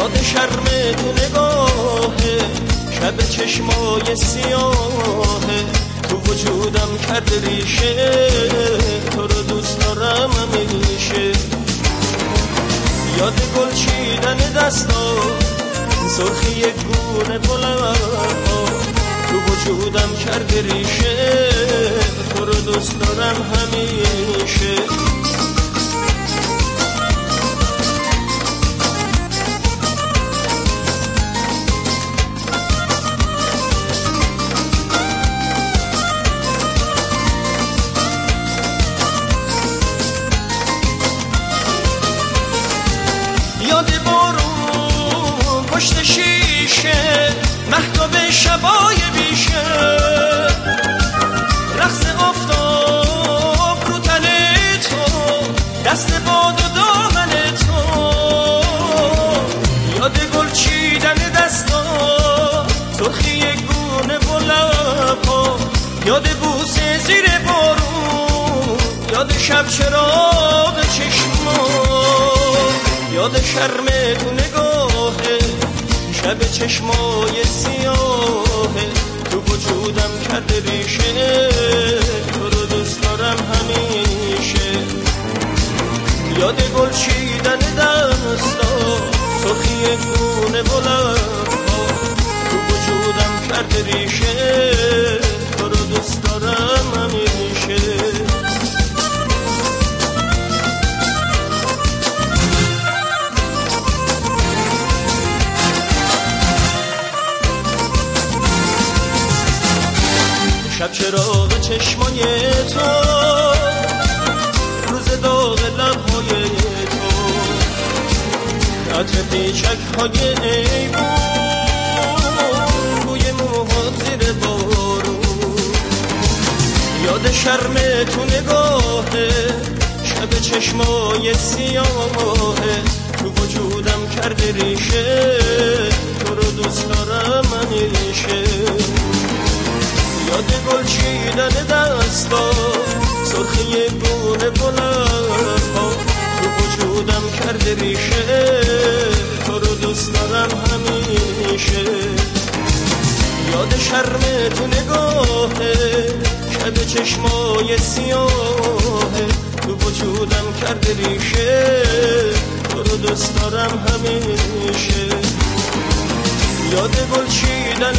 یاد شرم تو نگاهه، شب چشمای سیاهه، تو وجودم کرده ریشه، تو رو دوست دارم همیشه. یاد گل چیدن دستا، سرخی گونه بلندها، تو وجودم کرده ریشه، تو رو دوست دارم همیشه. یاد بارون پشت شیشه، مهتاب شبای بیشه، رقص آفتاب رو تن تو، دست باد و دامن تو. یاد گل چیدن دستا، سرخی گونه و لبها، یاد بوسه زیر بارون، یاد شب چراغ چشما، یاد شرم تو نگاهه، شب چشمای سیاهه، تو وجودم کرده ریشه، تو رو دوست دارم همیشه. یاد گل چیدن دستا، سرخی گونه و لبها، تو وجودم کرده ریشه، تو رو دوست دارم همیشه. شب چراغ چشمای تو، روز داغ لبهای تو، عطر پیچک های ایوون، بوی موهات زیر بارون. یاد شرم تو نگاهه، شب چشمای سیاهه، تو وجودم کرده ریشه، تو رو دوست دارم همیشه. یاد گل چیدن دستا، سرخی گونه بلندها، تو وجودم کرده ریشه، تو رو دوست دارم همیشه. یاد شرم تو نگاهه، شب چشمای سیاهه، تو وجودم کرده ریشه، تو رو دوست دارم همیشه. یاد گل چیدن